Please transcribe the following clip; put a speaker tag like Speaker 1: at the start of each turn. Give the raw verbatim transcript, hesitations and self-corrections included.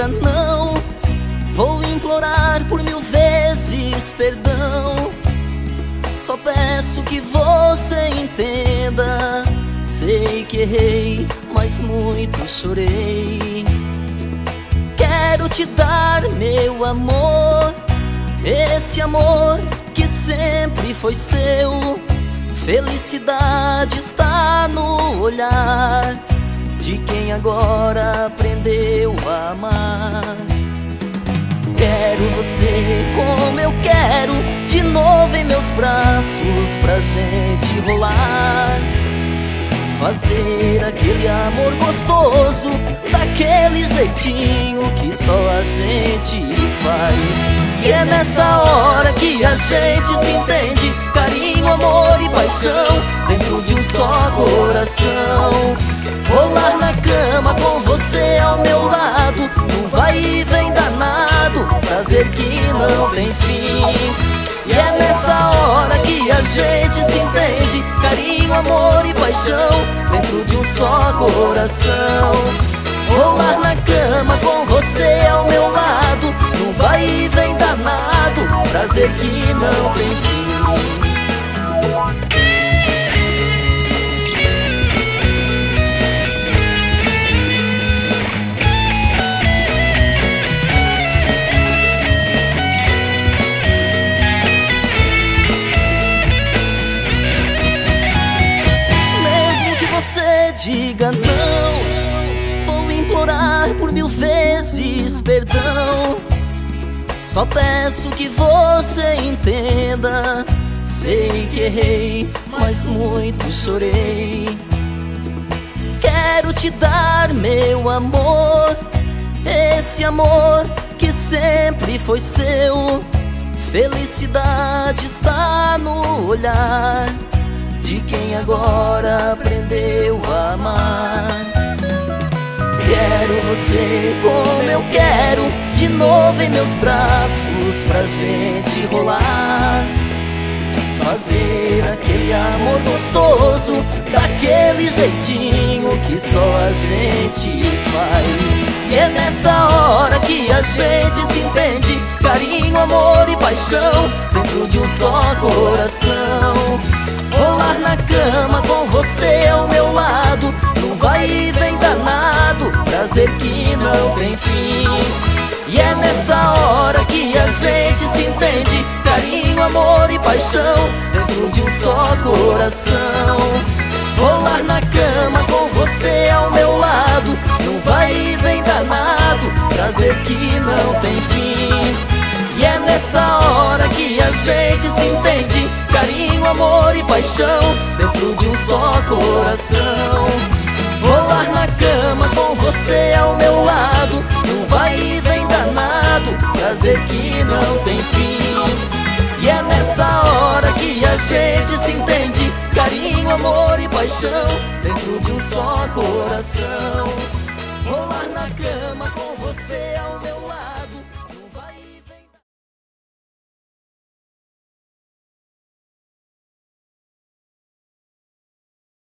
Speaker 1: diga não. Vou implorar por mil vezes perdão. Só peço que você entenda. Sei que errei, mas muito chorei. Quero te dar meu amor, esse amor que sempre foi seu. Felicidade está no olhar de quem agora aprendeu a amar. Quero você como eu quero, de novo em meus braços pra gente rolar. Fazer aquele amor gostoso, daquele jeitinho que só a gente faz. E é nessa hora que a gente se entende, carinho, amor e paixão, dentro de um só coração. Rolar na cama com você ao meu lado, num vai e vem danado, prazer que não tem fim. E é nessa hora que a gente se entende, carinho, amor e paixão, dentro de um só coração. Rolar na cama com você ao meu lado, num vai e vem danado, prazer que não tem fim. Você diga não, vou implorar por mil vezes perdão. Só peço que você entenda. Sei que errei, mas muito chorei. Quero te dar meu amor, esse amor que sempre foi seu. Felicidade está no olhar de quem agora aprendeu a amar. Quero você como eu quero, de novo em meus braços pra gente rolar. Fazer aquele amor gostoso, daquele jeitinho que só a gente faz. E é nessa hora que a gente se entende, carinho, amor e paixão, dentro de um só coração. Rolar na cama com você ao meu lado, num vai e vem danado, prazer que não tem fim. E é nessa hora que a gente se entende, carinho, amor e paixão, dentro de um só coração. Rolar na cama com você ao meu lado, num vai e vem danado, prazer que não tem fim. E é nessa hora que a gente se entende, carinho, amor e paixão, dentro de um só coração. Rolar na cama com você ao meu lado, num vai e vem danado, prazer que não tem fim. E é nessa hora que a gente se entende, carinho, amor e paixão, dentro de um só coração.